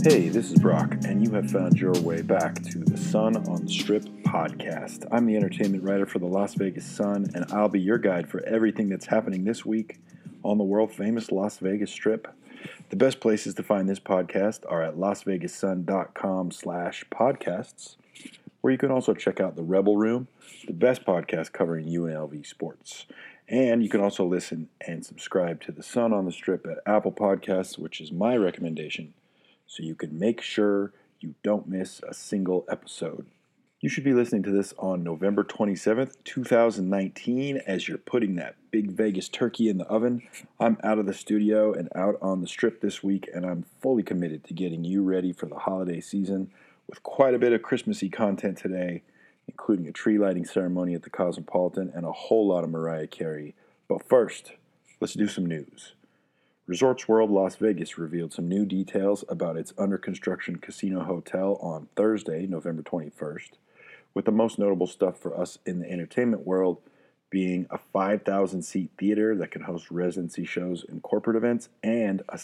Hey, this is Brock, and you have found your way back to the Sun on the Strip podcast. I'm the entertainment writer for the Las Vegas Sun, and I'll be your guide for everything that's happening this week on the world-famous Las Vegas Strip. The best places to find this podcast are at lasvegassun.com/podcasts, where you can also check out The Rebel Room, the best podcast covering UNLV sports. And you can also listen and subscribe to the Sun on the Strip at Apple Podcasts, which is my recommendation, so you can make sure you don't miss a single episode. You should be listening to this on November 27th, 2019, as you're putting that big Vegas turkey in the oven. I'm out of the studio and out on the Strip this week, and I'm fully committed to getting you ready for the holiday season with quite a bit of Christmassy content today, including a tree lighting ceremony at the Cosmopolitan and a whole lot of Mariah Carey. But first, let's do some news. Resorts World Las Vegas revealed some new details about its under-construction casino hotel on Thursday, November 21st, with the most notable stuff for us in the entertainment world being a 5,000-seat theater that can host residency shows and corporate events, and a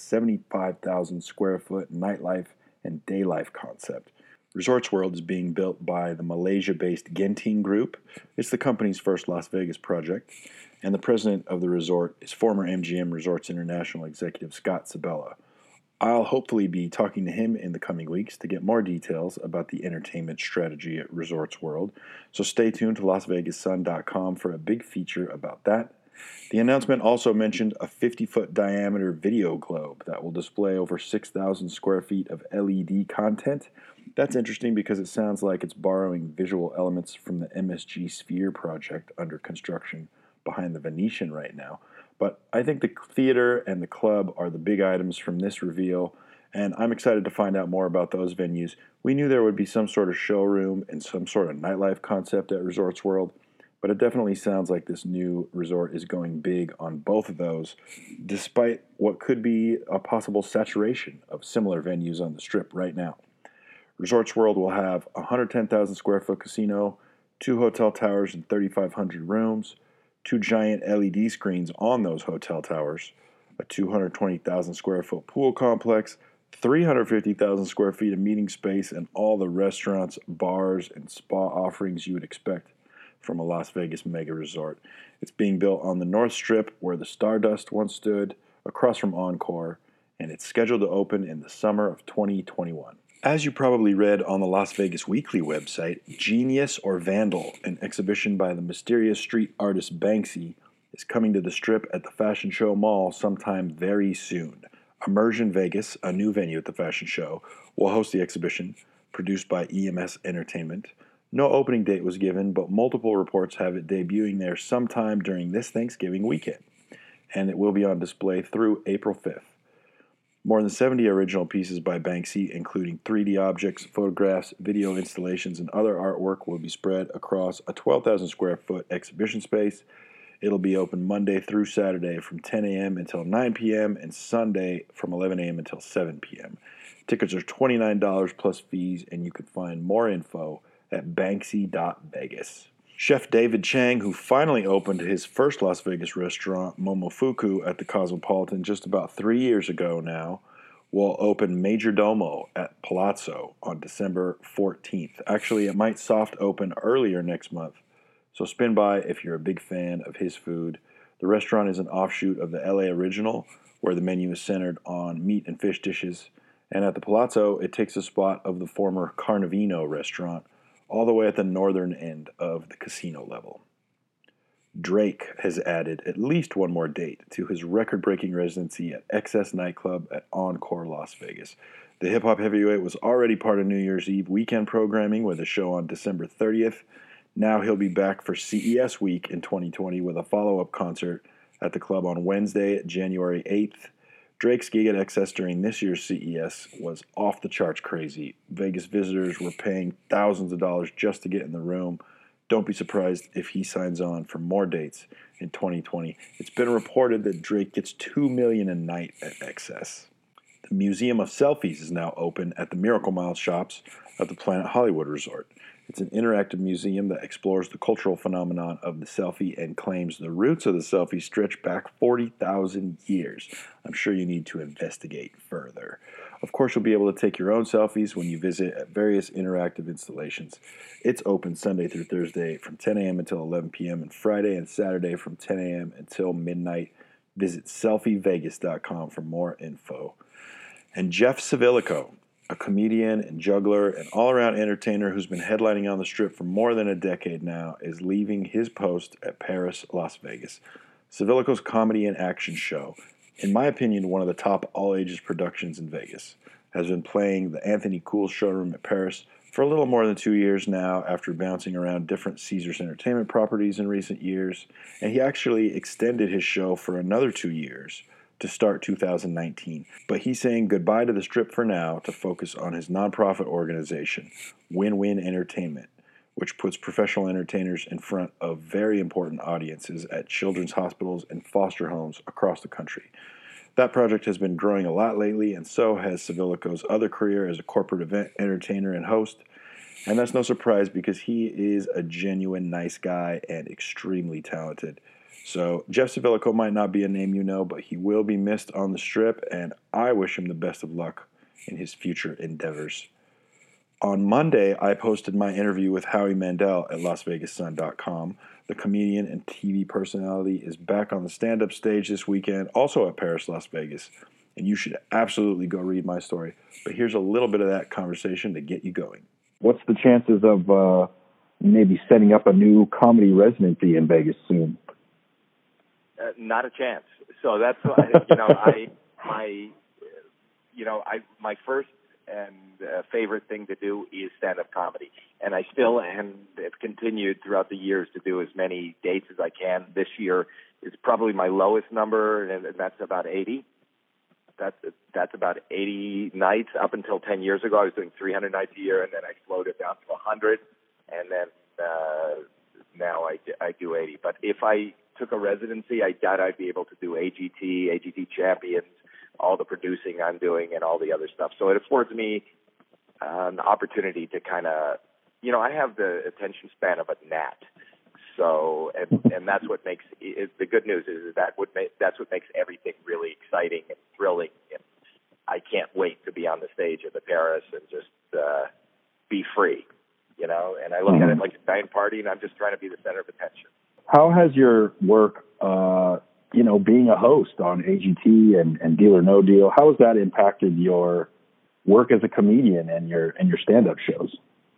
75,000-square-foot nightlife and day life concept. Resorts World is being built by the Malaysia-based Genting Group. It's the company's first Las Vegas project, and the president of the resort is former MGM Resorts International executive Scott Sabella. I'll hopefully be talking to him in the coming weeks to get more details about the entertainment strategy at Resorts World, so stay tuned to lasvegassun.com for a big feature about that. The announcement also mentioned a 50-foot diameter video globe that will display over 6,000 square feet of LED content. That's interesting because it sounds like it's borrowing visual elements from the MSG Sphere project under construction behind the Venetian right now. But I think the theater and the club are the big items from this reveal, and I'm excited to find out more about those venues. We knew there would be some sort of showroom and some sort of nightlife concept at Resorts World, but it definitely sounds like this new resort is going big on both of those, despite what could be a possible saturation of similar venues on the Strip right now. Resorts World will have a 110,000 square foot casino, 2 hotel towers and 3,500 rooms, 2 giant LED screens on those hotel towers, a 220,000 square foot pool complex, 350,000 square feet of meeting space, and all the restaurants, bars, and spa offerings you would expect from a Las Vegas mega resort. It's being built on the North Strip where the Stardust once stood, across from Encore, and it's scheduled to open in the summer of 2021. As you probably read on the Las Vegas Weekly website, Genius or Vandal, an exhibition by the mysterious street artist Banksy, is coming to the Strip at the Fashion Show Mall sometime very soon. Immersion Vegas, a new venue at the fashion show, will host the exhibition, produced by EMS Entertainment. No opening date was given, but multiple reports have it debuting there sometime during this Thanksgiving weekend, and it will be on display through April 5th. More than 70 original pieces by Banksy, including 3D objects, photographs, video installations, and other artwork, will be spread across a 12,000 square foot exhibition space. It'll be open Monday through Saturday from 10 a.m. until 9 p.m. and Sunday from 11 a.m. until 7 p.m. Tickets are $29 plus fees, and you can find more info at banksy.vegas. Chef David Chang, who finally opened his first Las Vegas restaurant, Momofuku, at the Cosmopolitan just about 3 years ago now, will open Major Domo at Palazzo on December 14th. Actually, it might soft open earlier next month, so spin by if you're a big fan of his food. The restaurant is an offshoot of the LA Original, where the menu is centered on meat and fish dishes, and at the Palazzo, it takes the spot of the former Carnivino restaurant, all the way at the northern end of the casino level. Drake has added at least one more date to his record-breaking residency at XS Nightclub at Encore Las Vegas. The hip-hop heavyweight was already part of New Year's Eve weekend programming with a show on December 30th. Now he'll be back for CES week in 2020 with a follow-up concert at the club on Wednesday, January 8th. Drake's gig at XS during this year's CES was off the charts crazy. Vegas visitors were paying thousands of dollars just to get in the room. Don't be surprised if he signs on for more dates in 2020. It's been reported that Drake gets $2 million a night at XS. The Museum of Selfies is now open at the Miracle Mile shops at the Planet Hollywood Resort. It's an interactive museum that explores the cultural phenomenon of the selfie and claims the roots of the selfie stretch back 40,000 years. I'm sure you need to investigate further. Of course, you'll be able to take your own selfies when you visit at various interactive installations. It's open Sunday through Thursday from 10 a.m. until 11 p.m. and Friday and Saturday from 10 a.m. until midnight. Visit selfievegas.com for more info. And Jeff Savilico, a comedian and juggler and all-around entertainer who's been headlining on the Strip for more than a decade now, is leaving his post at Paris, Las Vegas. Savilico's comedy and action show, in my opinion, one of the top all-ages productions in Vegas, has been playing the Anthony Cool showroom at Paris for a little more than 2 years now after bouncing around different Caesars Entertainment properties in recent years, and he actually extended his show for another 2 years to start 2019. But he's saying goodbye to the Strip for now to focus on his nonprofit organization, Win-Win Entertainment, which puts professional entertainers in front of very important audiences at children's hospitals and foster homes across the country. That project has been growing a lot lately, and so has Savilico's other career as a corporate event entertainer and host. And that's no surprise because he is a genuine nice guy and extremely talented. So Jeff Savilico might not be a name you know, but he will be missed on the Strip, and I wish him the best of luck in his future endeavors. On Monday, I posted my interview with Howie Mandel at LasVegasSun.com. The comedian and TV personality is back on the stand-up stage this weekend, also at Paris, Las Vegas. And you should absolutely go read my story. But here's a little bit of that conversation to get you going. What's the chances of maybe setting up a new comedy residency in Vegas soon? Not a chance. So that's why, my first and favorite thing to do is stand-up comedy. And I still have continued throughout the years to do as many dates as I can. This year is probably my lowest number, and that's about 80. That's about 80 nights. Up until 10 years ago, I was doing 300 nights a year, and then I slowed it down to 100, and then now I do 80. But if I took a residency, I doubt I'd be able to do AGT Champions, all the producing I'm doing, and all the other stuff. So it affords me an opportunity to kind of, I have the attention span of a gnat. So, and that's what makes the good news is that's what makes everything really exciting and thrilling. And I can't wait to be on the stage at the Paris and just be free, And I look at it like a giant party, and I'm just trying to be the center of attention. How has your work, being a host on AGT and Deal or No Deal, how has that impacted your work as a comedian and your stand-up shows?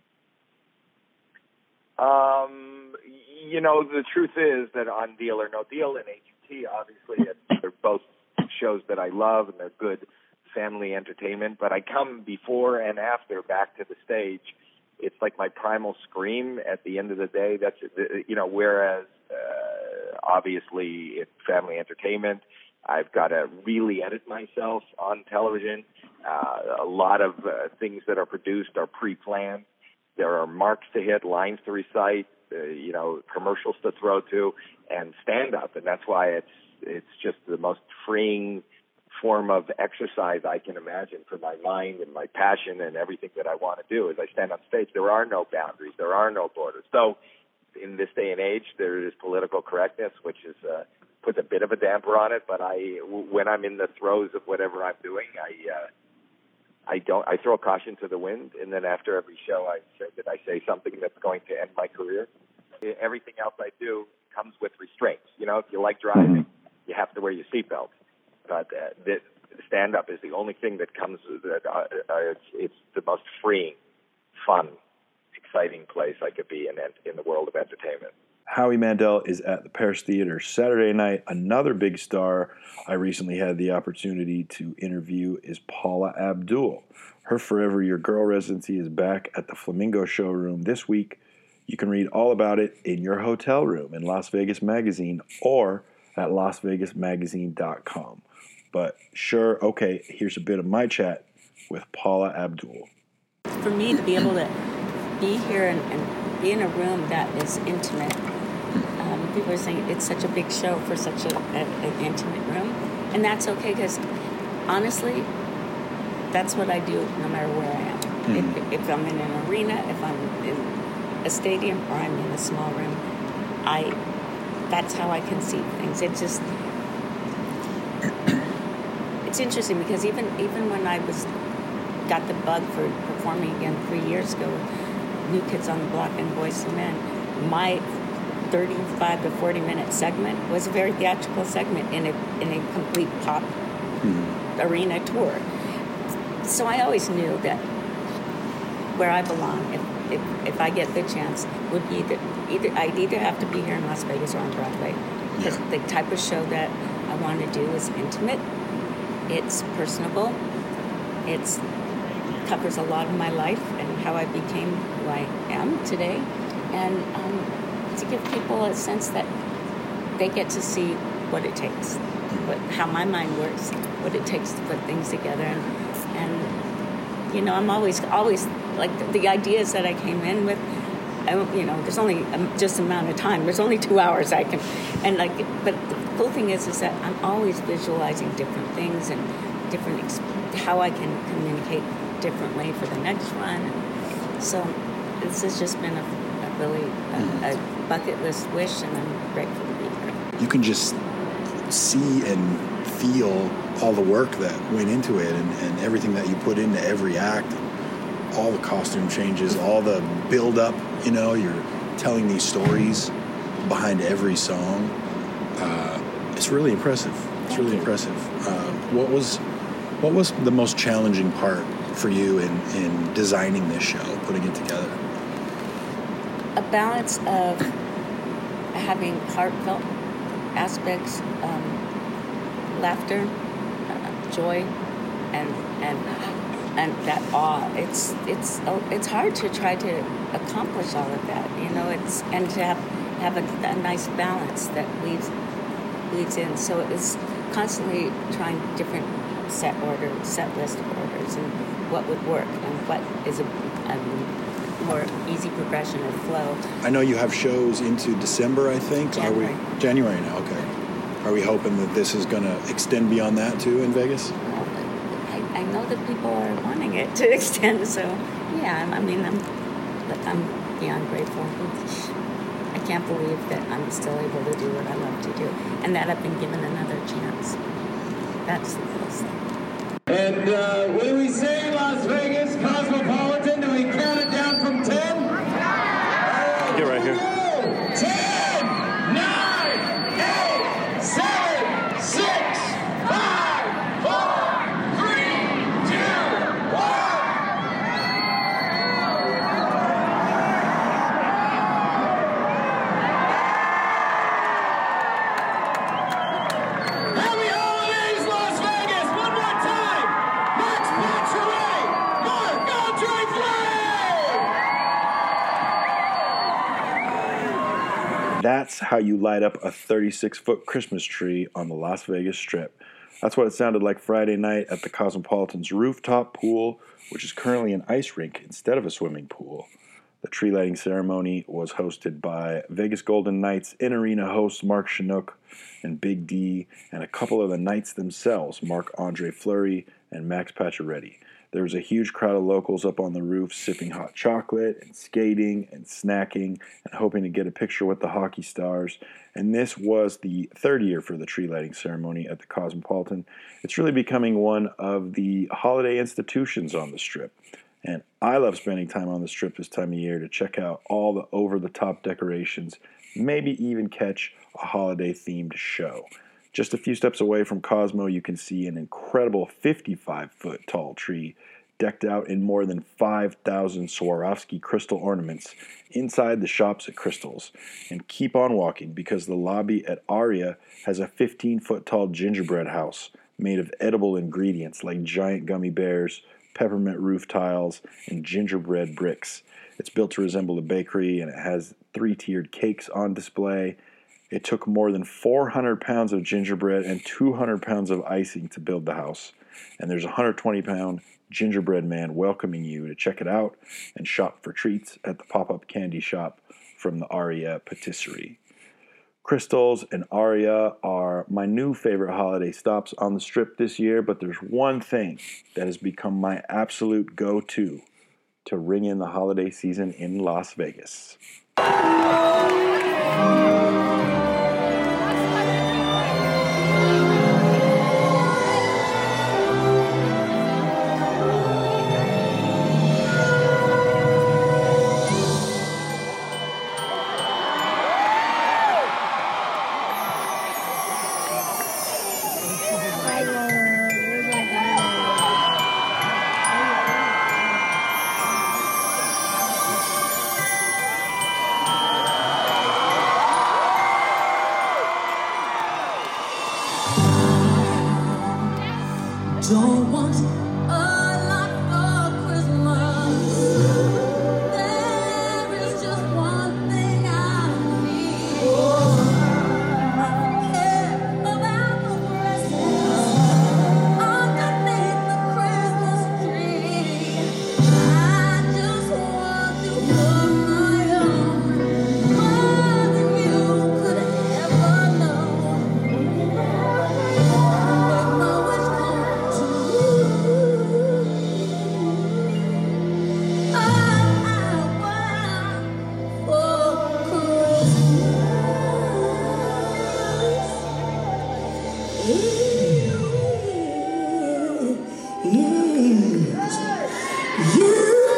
The truth is that on Deal or No Deal and AGT, obviously, they're both shows that I love, and they're good family entertainment. But I come before and after back to the stage. It's like my primal scream at the end of the day. That's, whereas obviously in family entertainment, I've got to really edit myself on television. A lot of things that are produced are pre-planned. There are marks to hit, lines to recite, commercials to throw to, and stand-up. And that's why it's just the most freeing form of exercise I can imagine for my mind and my passion and everything that I want to do. As I stand on stage, there are no boundaries. There are no borders. So in this day and age, there is political correctness, which is puts a bit of a damper on it. But when I'm in the throes of whatever I'm doing, I throw caution to the wind, and then after every show, I say something that's going to end my career. Everything else I do comes with restraints. If you like driving, you have to wear your seatbelt. But stand-up is the only thing that comes. It's the most freeing, fun, exciting place I could be in the world of entertainment. Howie Mandel is at the Paris Theater Saturday night. Another big star I recently had the opportunity to interview is Paula Abdul. Her Forever Your Girl residency is back at the Flamingo Showroom this week. You can read all about it in your hotel room in Las Vegas Magazine or at LasVegasMagazine.com. But sure, okay, here's a bit of my chat with Paula Abdul. For me to be able to be here and be in a room that is intimate, people are saying it's such a big show for such an intimate room, and that's okay because honestly, that's what I do no matter where I am. If I'm in an arena, if I'm in a stadium, or I'm in a small room, that's how I conceive things. It's interesting because even when I was got the bug for performing again 3 years ago with New Kids on the Block and Boyz II Men. My 35 to 40-minute segment was a very theatrical segment in a complete pop arena tour. So I always knew that where I belong, if I get the chance, would be that I'd either have to be here in Las Vegas or on Broadway. Because the type of show that I want to do is intimate, it's personable, it covers a lot of my life and how I became who I am today, and to give people a sense that they get to see what it takes, how my mind works, what it takes to put things together, and you know, I'm always like the ideas that I came in with. You know, there's only just amount of time. There's only 2 hours I can, and like. But the cool thing is that I'm always visualizing different things and different how I can communicate differently for the next run. And so this has just been a really a bucket list wish, and I'm grateful to be here. You can just see and feel all the work that went into it, and everything that you put into every act. All the costume changes, all the build-up, you know, you're telling these stories behind every song. It's really impressive. It's really impressive. What was the most challenging part for you in designing this show, putting it together? A balance of having heartfelt aspects, laughter, joy, and that awe. It's hard to try to accomplish all of that, you know. And to have a nice balance that leads in. So it's constantly trying different set list orders, and what would work and what is a more easy progression or flow. I know you have shows into December, I think. January. January now, okay. Are we hoping that this is going to extend beyond that too in Vegas? I know that people are wanting it to extend, so yeah. I'm beyond grateful. I can't believe that I'm still able to do what I love to do, and that I've been given another chance. That's the coolest thing. And when we say Las Vegas Cosmopolitan, do we count it down from 10? Get right here. 10, 9, 8, 7, 6, 5, 4, 3, 2, 1. Happy holidays, Las Vegas! One more time! Max Pacioretty, Marc-Andre Fleury! That's how you light up a 36-foot Christmas tree on the Las Vegas Strip. That's what it sounded like Friday night at the Cosmopolitan's rooftop pool, which is currently an ice rink instead of a swimming pool. The tree lighting ceremony was hosted by Vegas Golden Knights in-arena host Mark Chinook and Big D, and a couple of the Knights themselves, Marc-Andre Fleury and Max Pacioretty. There was a huge crowd of locals up on the roof sipping hot chocolate and skating and snacking and hoping to get a picture with the hockey stars. And this was the third year for the tree lighting ceremony at the Cosmopolitan. It's really becoming one of the holiday institutions on the Strip. And I love spending time on the Strip this time of year to check out all the over-the-top decorations, maybe even catch a holiday-themed show. Just a few steps away from Cosmo, you can see an incredible 55-foot tall tree decked out in more than 5,000 Swarovski crystal ornaments inside the shops at Crystals. And keep on walking, because the lobby at Aria has a 15-foot tall gingerbread house made of edible ingredients like giant gummy bears, peppermint roof tiles, and gingerbread bricks. It's built to resemble a bakery, and it has 3-tiered cakes on display. It took more than 400 pounds of gingerbread and 200 pounds of icing to build the house. And there's a 120-pound gingerbread man welcoming you to check it out and shop for treats at the pop-up candy shop from the Aria Patisserie. Crystals and Aria are my new favorite holiday stops on the Strip this year, but there's one thing that has become my absolute go-to to ring in the holiday season in Las Vegas. don't want a lot for Christmas. There is just one thing I need. I don't care about the presents underneath the Christmas tree. I just want to put my own more than you could ever know. Make my wish come true. All I want for Christmas is you.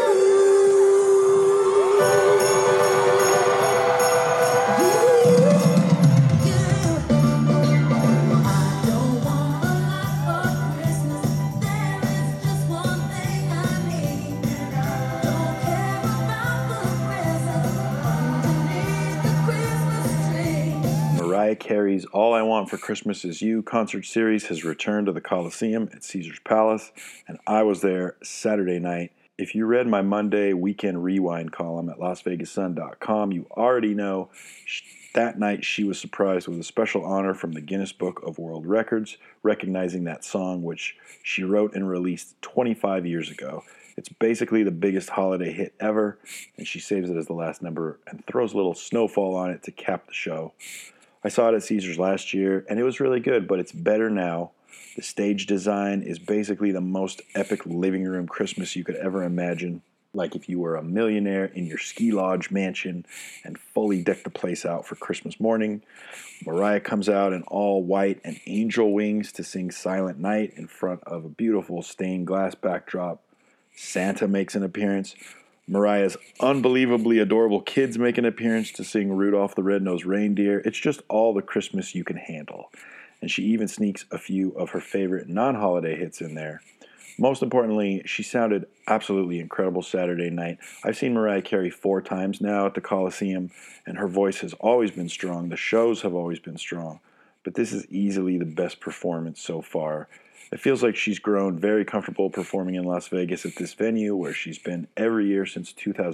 Mariah Carey's All I Want for Christmas Is You concert series has returned to the Coliseum at Caesars Palace, and I was there Saturday night. If you read my Monday Weekend Rewind column at LasVegasSun.com, you already know that night she was surprised with a special honor from the Guinness Book of World Records, recognizing that song which she wrote and released 25 years ago. It's basically the biggest holiday hit ever, and she saves it as the last number and throws a little snowfall on it to cap the show. I saw it at Caesars last year, and it was really good, but it's better now. The stage design is basically the most epic living room Christmas you could ever imagine. Like if you were a millionaire in your ski lodge mansion and fully decked the place out for Christmas morning. Mariah comes out in all white and angel wings to sing Silent Night in front of a beautiful stained glass backdrop. Santa makes an appearance. Mariah's unbelievably adorable kids make an appearance to sing Rudolph the Red-Nosed Reindeer. It's just all the Christmas you can handle. And she even sneaks a few of her favorite non-holiday hits in there. Most importantly, she sounded absolutely incredible Saturday night. I've seen Mariah Carey 4 times now at the Coliseum, and her voice has always been strong. The shows have always been strong. But this is easily the best performance so far. It feels like she's grown very comfortable performing in Las Vegas at this venue, where she's been every year since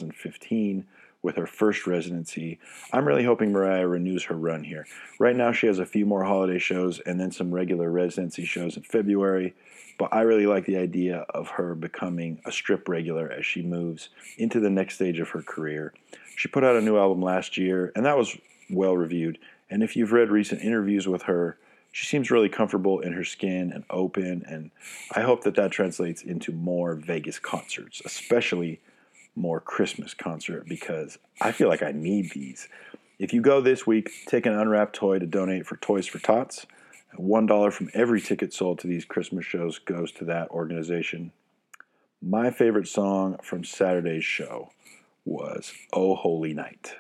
2015 with her first residency. I'm really hoping Mariah renews her run here. Right now she has a few more holiday shows and then some regular residency shows in February, but I really like the idea of her becoming a Strip regular as she moves into the next stage of her career. She put out a new album last year, and that was well reviewed. And if you've read recent interviews with her, she seems really comfortable in her skin and open, and I hope that that translates into more Vegas concerts, especially more Christmas concert, because I feel like I need these. If you go this week, take an unwrapped toy to donate for Toys for Tots. $1 from every ticket sold to these Christmas shows goes to that organization. My favorite song from Saturday's show was Oh Holy Night.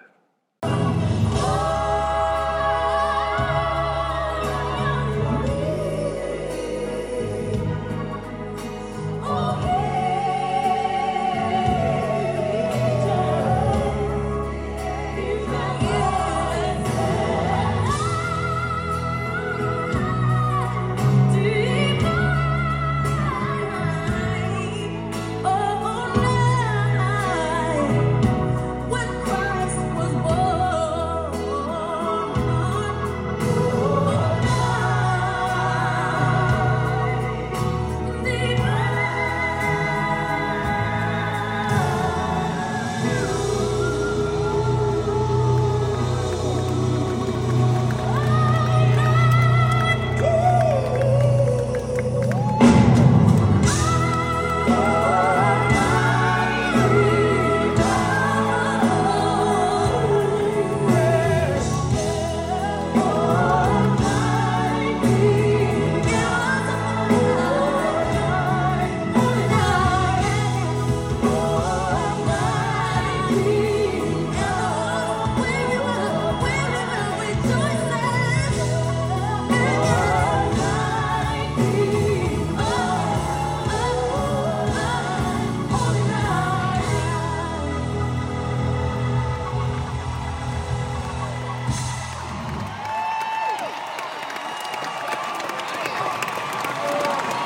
When Christ was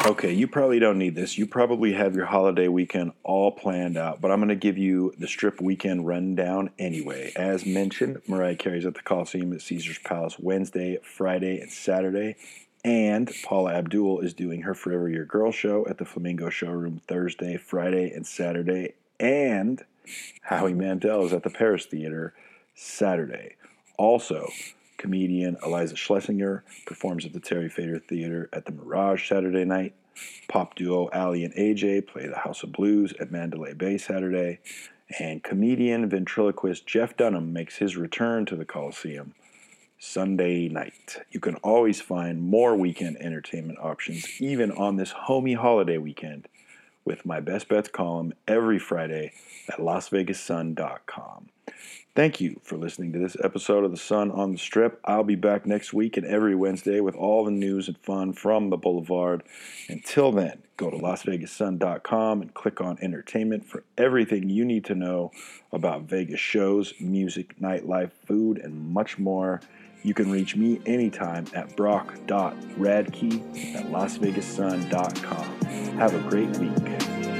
Okay, you probably don't need this. You probably have your holiday weekend all planned out, but I'm going to give you the Strip weekend rundown anyway. As mentioned, Mariah Carey's at the Coliseum at Caesars Palace Wednesday, Friday, and Saturday. And Paula Abdul is doing her Forever Your Girl show at the Flamingo Showroom Thursday, Friday, and Saturday. And Howie Mandel is at the Paris Theater Saturday. Also, comedian Eliza Schlesinger performs at the Terry Fader Theater at the Mirage Saturday night. Pop duo Ali and AJ play the House of Blues at Mandalay Bay Saturday. And comedian ventriloquist Jeff Dunham makes his return to the Coliseum Sunday night. You can always find more weekend entertainment options, even on this homey holiday weekend, with my Best Bets column every Friday at LasVegasSun.com. Thank you for listening to this episode of The Sun on the Strip. I'll be back next week and every Wednesday with all the news and fun from the Boulevard. Until then, go to LasVegasSun.com and click on Entertainment for everything you need to know about Vegas shows, music, nightlife, food, and much more. You can reach me anytime at brock.radke@LasVegasSun.com. Have a great week.